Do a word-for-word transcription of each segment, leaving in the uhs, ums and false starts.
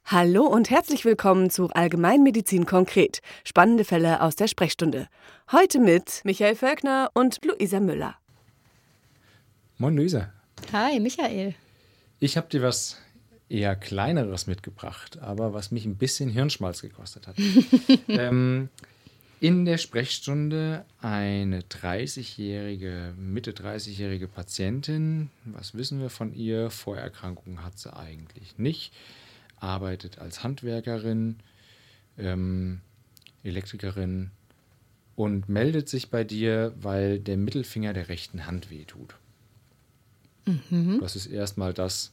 Hallo und herzlich willkommen zu Allgemeinmedizin konkret. Spannende Fälle aus der Sprechstunde. Heute mit Michael Völkner und Luisa Müller. Moin Luisa. Hi Michael. Ich habe dir was eher Kleineres mitgebracht, aber was mich ein bisschen Hirnschmalz gekostet hat. ähm, in der Sprechstunde eine dreißigjährige, Mitte dreißigjährige Patientin. Was wissen wir von ihr? Vorerkrankungen hat sie eigentlich nicht. Arbeitet als Handwerkerin, ähm, Elektrikerin und meldet sich bei dir, weil der Mittelfinger der rechten Hand wehtut. Mhm. Das ist erstmal das,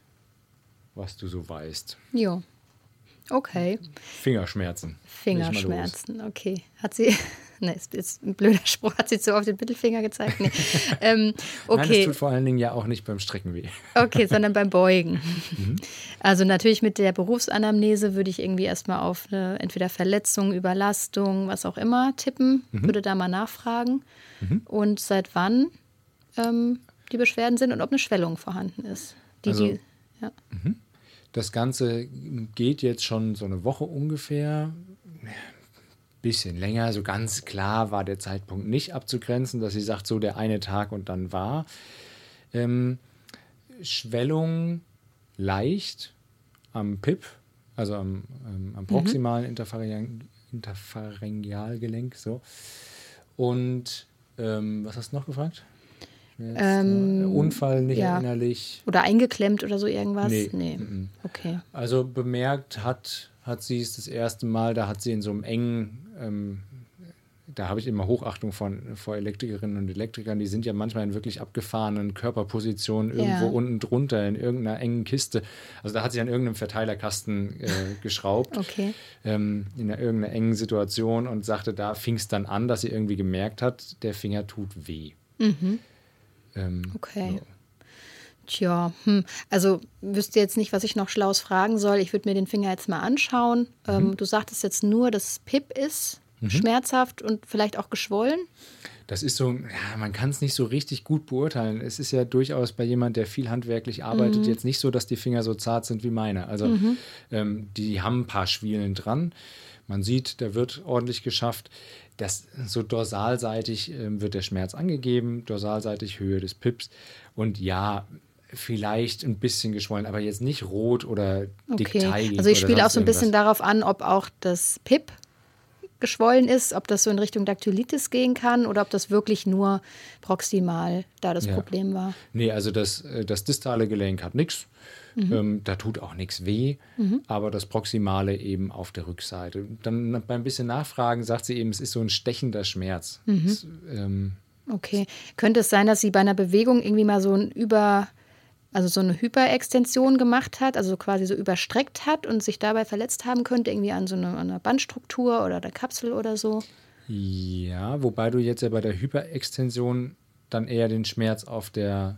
was du so weißt. Jo. Okay. Fingerschmerzen. Fingerschmerzen, okay. Hat sie, ne, ist jetzt ein blöder Spruch, hat sie so auf den Mittelfinger gezeigt? Nee. ähm, okay. Nein, das tut vor allen Dingen ja auch nicht beim Strecken weh. Okay, sondern beim Beugen. Mhm. Also natürlich mit der Berufsanamnese würde ich irgendwie erstmal auf eine entweder Verletzung, Überlastung, was auch immer tippen, mhm. würde da mal nachfragen. Mhm. Und seit wann ähm, die Beschwerden sind und ob eine Schwellung vorhanden ist. Die, also, die, ja. Mhm. Das Ganze geht jetzt schon so eine Woche ungefähr, bisschen länger. So ganz klar war der Zeitpunkt nicht abzugrenzen, dass sie sagt, so der eine Tag und dann war. Ähm, Schwellung leicht am P I P, also am, ähm, am proximalen mhm. Interpharyngeal, Interpharyngealgelenk. So. Und ähm, was hast du noch gefragt? Jetzt, ähm, äh, Unfall nicht ja. erinnerlich. Oder eingeklemmt oder so irgendwas? Nee. nee. Okay. Also bemerkt hat, hat sie es das erste Mal, da hat sie in so einem engen, ähm, da habe ich immer Hochachtung von, vor Elektrikerinnen und Elektrikern, die sind ja manchmal in wirklich abgefahrenen Körperpositionen irgendwo ja. unten drunter, in irgendeiner engen Kiste. Also da hat sie an irgendeinem Verteilerkasten äh, geschraubt, okay. ähm, in einer, irgendeiner engen Situation und sagte, da fing es dann an, dass sie irgendwie gemerkt hat, der Finger tut weh. Mhm. Ähm, okay. So. Tja, hm. also wüsste jetzt nicht, was ich noch Schlaues fragen soll. Ich würde mir den Finger jetzt mal anschauen. Mhm. Ähm, du sagtest jetzt nur, dass P I P ist, mhm. schmerzhaft und vielleicht auch geschwollen? Das ist so, ja, man kann es nicht so richtig gut beurteilen. Es ist ja durchaus bei jemand, der viel handwerklich arbeitet, mhm. jetzt nicht so, dass die Finger so zart sind wie meine. Also mhm. ähm, die haben ein paar Schwielen dran. Man sieht, da wird ordentlich geschafft. Das, so dorsalseitig äh, wird der Schmerz angegeben, dorsalseitig Höhe des P I Ps. Und ja, vielleicht ein bisschen geschwollen, aber jetzt nicht rot oder dickteigig. Okay. Also ich spiele auch so ein bisschen darauf an, ob auch das P I P geschwollen ist, ob das so in Richtung Daktylitis gehen kann oder ob das wirklich nur proximal da das ja. Problem war. Nee, also das, das distale Gelenk hat nichts. Mhm. Ähm, da tut auch nichts weh, mhm. aber das Proximale eben auf der Rückseite. Dann beim bisschen Nachfragen sagt sie eben, es ist so ein stechender Schmerz. Mhm. Es, ähm, okay. Könnte es sein, dass sie bei einer Bewegung irgendwie mal so ein Über, also so eine Hyperextension gemacht hat, also quasi so überstreckt hat und sich dabei verletzt haben könnte, irgendwie an so einer, an einer Bandstruktur oder der Kapsel oder so? Ja, wobei du jetzt ja bei der Hyperextension dann eher den Schmerz auf der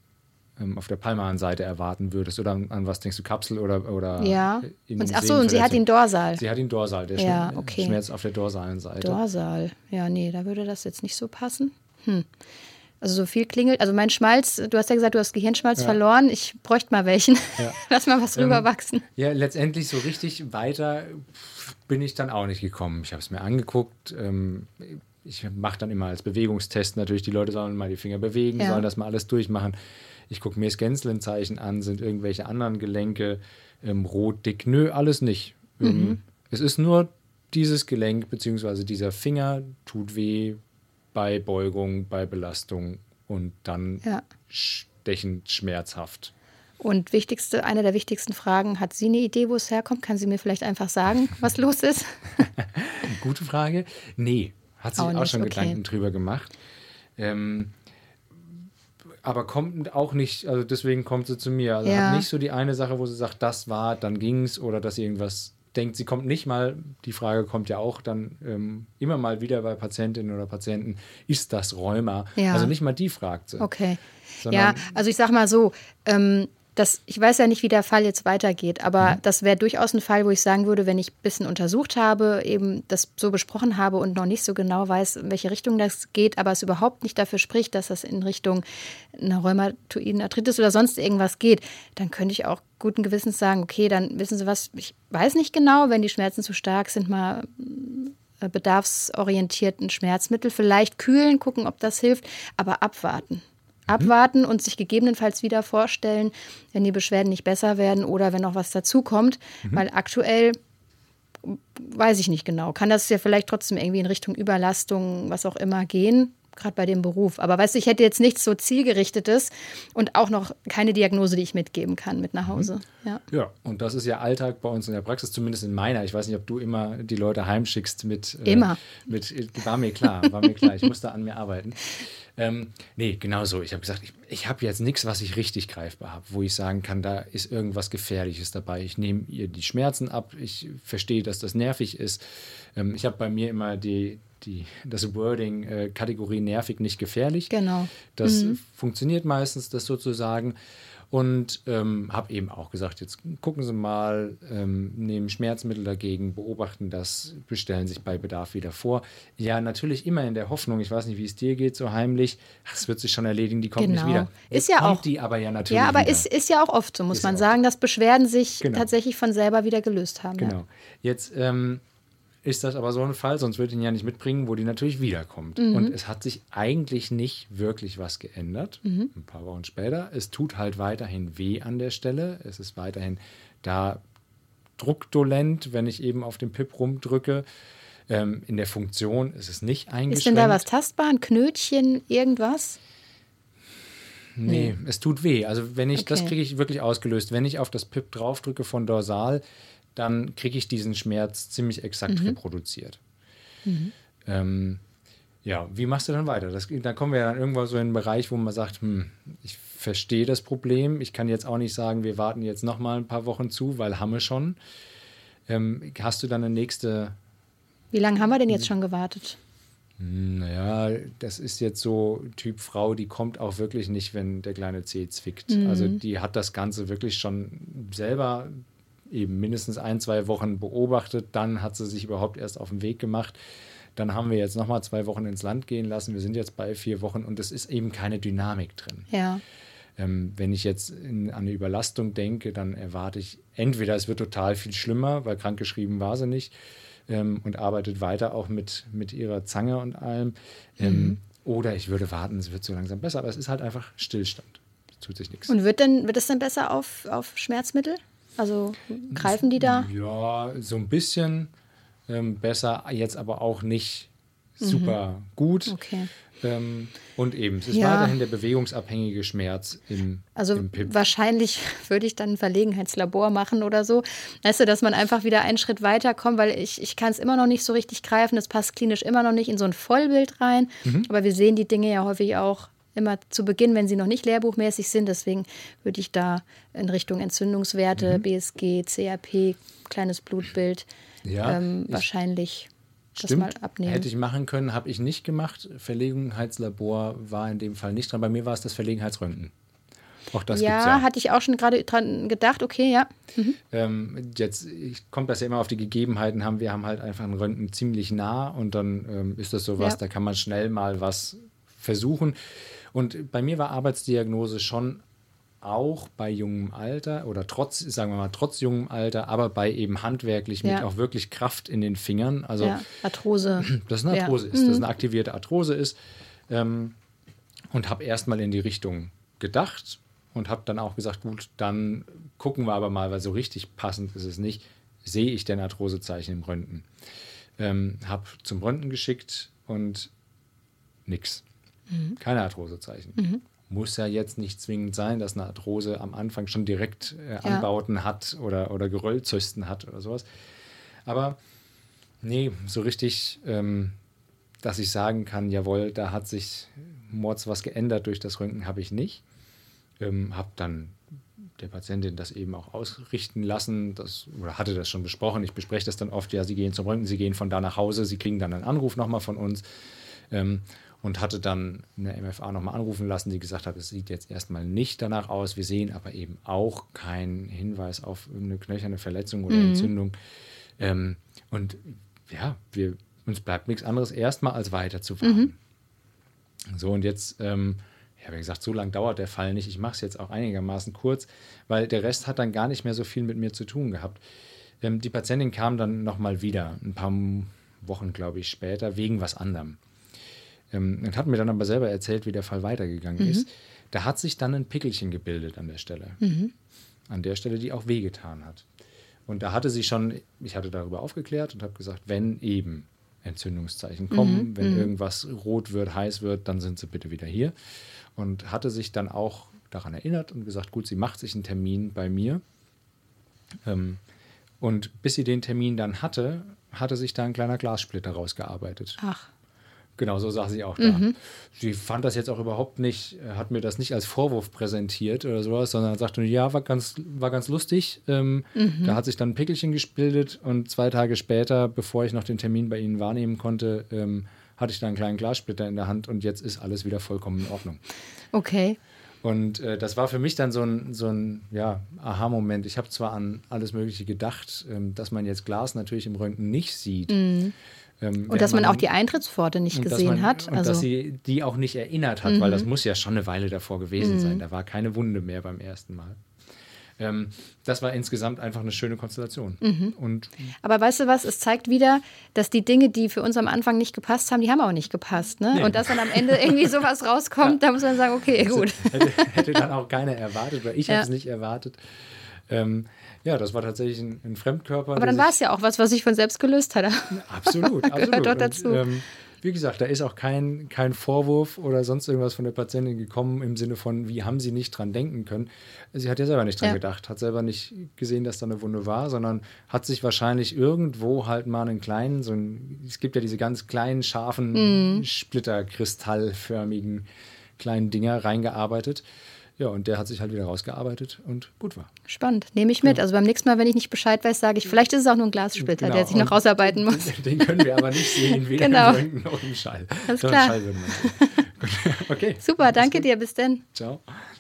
auf der palmaren Seite erwarten würdest. Oder an, an was denkst du, Kapsel oder, oder ja. in und, ach so, und sie hat den Dorsal. Sie hat den Dorsal, der ja, Schmerz, okay. Schmerz auf der dorsalen Seite. Dorsal, ja, nee, da würde das jetzt nicht so passen. Hm. Also so viel klingelt, also mein Schmalz, du hast ja gesagt, du hast Gehirnschmalz ja. verloren, ich bräuchte mal welchen. Ja. Lass mal was rüberwachsen. Ähm, ja, letztendlich so richtig weiter bin ich dann auch nicht gekommen. Ich habe es mir angeguckt, ähm, ich mache dann immer als Bewegungstest natürlich, die Leute sollen mal die Finger bewegen, ja. sollen das mal alles durchmachen. Ich gucke mir das Gänzlenzeichen an, sind irgendwelche anderen Gelenke ähm, rot, dick? Nö, alles nicht. Mhm. Ähm, es ist nur dieses Gelenk bzw. dieser Finger tut weh bei Beugung, bei Belastung und dann ja. stechend schmerzhaft. Und wichtigste, eine der wichtigsten Fragen, hat sie eine Idee, wo es herkommt? Kann sie mir vielleicht einfach sagen, was los ist? Gute Frage. Nee, hat sich auch, auch schon okay. Gedanken drüber gemacht. Ähm, aber kommt auch nicht, also deswegen kommt sie zu mir. Also ja. hat nicht so die eine Sache, wo sie sagt, das war, dann ging's oder dass sie irgendwas denkt. Sie kommt nicht mal, die Frage kommt ja auch dann ähm, immer mal wieder bei Patientinnen oder Patienten, ist das Rheuma? Ja. Also nicht mal die fragt sie. Okay. Ja, also ich sag mal so, ähm, das, ich weiß ja nicht, wie der Fall jetzt weitergeht, aber Mhm. das wäre durchaus ein Fall, wo ich sagen würde, wenn ich ein bisschen untersucht habe, eben das so besprochen habe und noch nicht so genau weiß, in welche Richtung das geht, aber es überhaupt nicht dafür spricht, dass das in Richtung einer rheumatoiden Arthritis oder sonst irgendwas geht, dann könnte ich auch guten Gewissens sagen, okay, dann wissen Sie was, ich weiß nicht genau, wenn die Schmerzen zu stark sind, mal äh, bedarfsorientierten Schmerzmittel vielleicht kühlen, gucken, ob das hilft, aber abwarten. Abwarten und sich gegebenenfalls wieder vorstellen, wenn die Beschwerden nicht besser werden oder wenn noch was dazukommt. Mhm. Weil aktuell weiß ich nicht genau. Kann das ja vielleicht trotzdem irgendwie in Richtung Überlastung, was auch immer gehen, gerade bei dem Beruf. Aber weißt du, ich hätte jetzt nichts so Zielgerichtetes und auch noch keine Diagnose, die ich mitgeben kann mit nach Hause. Mhm. Ja. Ja, und das ist ja Alltag bei uns in der Praxis, zumindest in meiner. Ich weiß nicht, ob du immer die Leute heimschickst mit... Immer. Äh, mit, war mir klar, war mir klar. Ich musste an mir arbeiten. Ähm, nee, genau so. Ich habe gesagt, ich, ich habe jetzt nichts, was ich richtig greifbar habe, wo ich sagen kann, da ist irgendwas Gefährliches dabei. Ich nehme ihr die Schmerzen ab, ich verstehe, dass das nervig ist. Ähm, ich habe bei mir immer die, die, das Wording äh, Kategorie nervig, nicht gefährlich. Genau. Das mhm. funktioniert meistens, das sozusagen. Und ähm, habe eben auch gesagt, jetzt gucken Sie mal, ähm, nehmen Schmerzmittel dagegen, beobachten das, bestellen sich bei Bedarf wieder vor. Ja, natürlich immer in der Hoffnung, ich weiß nicht, wie es dir geht, so heimlich, ach, es wird sich schon erledigen, die kommt genau. nicht wieder. Jetzt ist ja kommt auch, die aber ja natürlich Ja, aber wieder. ist, ist ja auch oft so, muss ist man auch. sagen, dass Beschwerden sich genau. tatsächlich von selber wieder gelöst haben. Genau. Ja. Jetzt ähm, ist das aber so ein Fall, sonst würde ich ihn ja nicht mitbringen, wo die natürlich wiederkommt. Mhm. Und es hat sich eigentlich nicht wirklich was geändert. Mhm. Ein paar Wochen später. Es tut halt weiterhin weh an der Stelle. Es ist weiterhin da druckdolent, wenn ich eben auf den Pip rumdrücke. Ähm, in der Funktion ist es nicht eingeschränkt. Ist denn da was tastbar? Ein Knötchen, irgendwas? Nee, Nee. es tut weh. Also wenn ich, Okay. das kriege ich wirklich ausgelöst. Wenn ich auf das Pip draufdrücke von dorsal, dann kriege ich diesen Schmerz ziemlich exakt Mhm. reproduziert. Mhm. Ähm, ja, wie machst du dann weiter? Das, da kommen wir dann irgendwann so in einen Bereich, wo man sagt, hm, ich verstehe das Problem. Ich kann jetzt auch nicht sagen, wir warten jetzt noch mal ein paar Wochen zu, weil haben wir schon. Ähm, hast du dann eine nächste... Wie lange haben wir denn jetzt schon gewartet? Naja, das ist jetzt so Typ Frau, die kommt auch wirklich nicht, wenn der kleine Zeh zwickt. Mhm. Also die hat das Ganze wirklich schon selber eben mindestens ein, zwei Wochen beobachtet. Dann hat sie sich überhaupt erst auf den Weg gemacht. Dann haben wir jetzt nochmal zwei Wochen ins Land gehen lassen. Wir sind jetzt bei vier Wochen und es ist eben keine Dynamik drin. Ja. Ähm, wenn ich jetzt in, an eine Überlastung denke, dann erwarte ich entweder, es wird total viel schlimmer, weil krankgeschrieben war sie nicht, ähm, und arbeitet weiter auch mit, mit ihrer Zange und allem. Ähm, Mhm. Oder ich würde warten, es wird so langsam besser. Aber es ist halt einfach Stillstand. Es tut sich nichts. Und wird denn, wird es denn besser auf, auf Schmerzmittel? Also greifen die da? Ja, so ein bisschen ähm, besser, jetzt aber auch nicht super Mhm. gut. Okay. Ähm, und eben, es ist Ja. weiterhin der bewegungsabhängige Schmerz im, Also im Pip. wahrscheinlich würde ich dann ein Verlegenheitslabor machen oder so. Weißt du, dass man einfach wieder einen Schritt weiterkommt, weil ich, ich kann es immer noch nicht so richtig greifen. Das passt klinisch immer noch nicht in so ein Vollbild rein. Mhm. Aber wir sehen die Dinge ja häufig auch immer zu Beginn, wenn sie noch nicht lehrbuchmäßig sind. Deswegen würde ich da in Richtung Entzündungswerte, Mhm. B S G, C R P, kleines Blutbild Ja, ähm, ich- wahrscheinlich das Stimmt, mal abnehmen. hätte ich machen können, habe ich nicht gemacht. Verlegenheitslabor war in dem Fall nicht dran. Bei mir war es das Verlegenheitsröntgen. Auch das ja, gibt's ja. hatte ich auch schon gerade dran gedacht. Okay, ja. Mhm. Ähm, jetzt ich- kommt das ja immer auf die Gegebenheiten haben. Wir haben halt einfach ein Röntgen ziemlich nah und dann ähm, ist das sowas, Ja. da kann man schnell mal was versuchen. Und bei mir war Arbeitsdiagnose schon auch bei jungem Alter oder trotz, sagen wir mal, trotz jungem Alter, aber bei eben handwerklich mit Ja. auch wirklich Kraft in den Fingern. Also Ja, Arthrose. dass eine Ja. Arthrose ist, dass es eine aktivierte Arthrose ist. Ähm, und habe erstmal in die Richtung gedacht und habe dann auch gesagt, gut, dann gucken wir aber mal, weil so richtig passend ist es nicht, sehe ich denn Arthrosezeichen im Röntgen. Ähm, habe zum Röntgen geschickt und nix. Mhm. Keine Arthrosezeichen. Mhm. Muss ja jetzt nicht zwingend sein, dass eine Arthrose am Anfang schon direkt äh, Anbauten hat oder, oder Geröllzysten hat oder sowas. Aber nee, so richtig, ähm, dass ich sagen kann, jawohl, da hat sich Mords was geändert durch das Röntgen, habe ich nicht. Ähm, habe dann der Patientin das eben auch ausrichten lassen, das, oder hatte das schon besprochen. Ich bespreche das dann oft, ja, Sie gehen zum Röntgen, Sie gehen von da nach Hause, Sie kriegen dann einen Anruf nochmal von uns. Ähm, und hatte dann eine M F A nochmal anrufen lassen, die gesagt hat, es sieht jetzt erstmal nicht danach aus. Wir sehen aber eben auch keinen Hinweis auf eine knöcherne Verletzung oder mhm. Entzündung. Ähm, und ja, wir, uns bleibt nichts anderes erstmal als weiter zu warten. Mhm. So, und jetzt, ähm, ja, wie gesagt, so lange dauert der Fall nicht. Ich mache es jetzt auch einigermaßen kurz, weil der Rest hat dann gar nicht mehr so viel mit mir zu tun gehabt. Ähm, die Patientin kam dann nochmal wieder, ein paar Wochen, glaube ich, später, wegen was anderem. Ähm, und hat mir dann aber selber erzählt, wie der Fall weitergegangen mhm. ist. Da hat sich dann ein Pickelchen gebildet an der Stelle. Mhm. An der Stelle, die auch wehgetan hat. Und da hatte sie schon, ich hatte darüber aufgeklärt und habe gesagt, wenn eben Entzündungszeichen kommen, mhm. wenn mhm. irgendwas rot wird, heiß wird, dann sind sie bitte wieder hier. Und hatte sich dann auch daran erinnert und gesagt, gut, sie macht sich einen Termin bei mir. Ähm, und bis sie den Termin dann hatte, hatte sich da ein kleiner Glassplitter rausgearbeitet. Ach. Genau, so sah sie auch da. Mhm. Sie fand das jetzt auch überhaupt nicht, hat mir das nicht als Vorwurf präsentiert oder sowas, sondern sagte, ja, war ganz, war ganz lustig. Ähm, mhm. Da hat sich dann ein Pickelchen gebildet und zwei Tage später, bevor ich noch den Termin bei Ihnen wahrnehmen konnte, ähm, hatte ich da einen kleinen Glassplitter in der Hand und jetzt ist alles wieder vollkommen in Ordnung. Okay. Und äh, das war für mich dann so ein, so ein ja, Aha-Moment. Ich habe zwar an alles Mögliche gedacht, ähm, dass man jetzt Glas natürlich im Röntgen nicht sieht. Mhm. Ähm, und dass man, man auch die Eintrittspforte nicht gesehen man, hat. Und also dass sie die auch nicht erinnert hat, mhm. weil das muss ja schon eine Weile davor gewesen mhm. sein. Da war keine Wunde mehr beim ersten Mal. Ähm, das war insgesamt einfach eine schöne Konstellation. Mhm. Und aber weißt du was, es zeigt wieder, dass die Dinge, die für uns am Anfang nicht gepasst haben, die haben auch nicht gepasst. Ne? Nee. Und dass dann am Ende irgendwie sowas rauskommt, ja. da muss man sagen, okay, gut. Hätte, hätte dann auch keiner erwartet, weil ich ja. habe es nicht erwartet. Ähm, ja, das war tatsächlich ein, ein Fremdkörper. Aber dann war es ja auch was, was sich von selbst gelöst hat. Absolut, gehört absolut. Doch dazu. Und, ähm, wie gesagt, da ist auch kein, kein Vorwurf oder sonst irgendwas von der Patientin gekommen im Sinne von, wie haben sie nicht dran denken können. Sie hat ja selber nicht dran ja. gedacht, hat selber nicht gesehen, dass da eine Wunde war, sondern hat sich wahrscheinlich irgendwo halt mal einen kleinen, so ein, es gibt ja diese ganz kleinen, scharfen, mm. splitterkristallförmigen kleinen Dinger reingearbeitet. Ja, und der hat sich halt wieder rausgearbeitet und gut war. Spannend, nehme ich mit. Ja. Also beim nächsten Mal, wenn ich nicht Bescheid weiß, sage ich, vielleicht ist es auch nur ein Glassplitter, genau. der sich noch rausarbeiten muss. Den, den können wir aber nicht sehen, weder genau. im Röntgen noch im Schall. Alles klar. Schall würden wir sehen. Okay. Super, danke dir, bis dann. Ciao.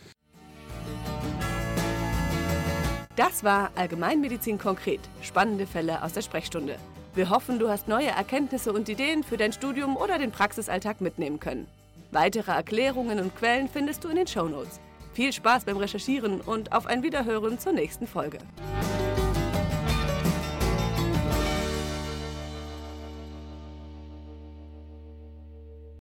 Das war Allgemeinmedizin konkret. Spannende Fälle aus der Sprechstunde. Wir hoffen, du hast neue Erkenntnisse und Ideen für dein Studium oder den Praxisalltag mitnehmen können. Weitere Erklärungen und Quellen findest du in den Shownotes. Viel Spaß beim Recherchieren und auf ein Wiederhören zur nächsten Folge.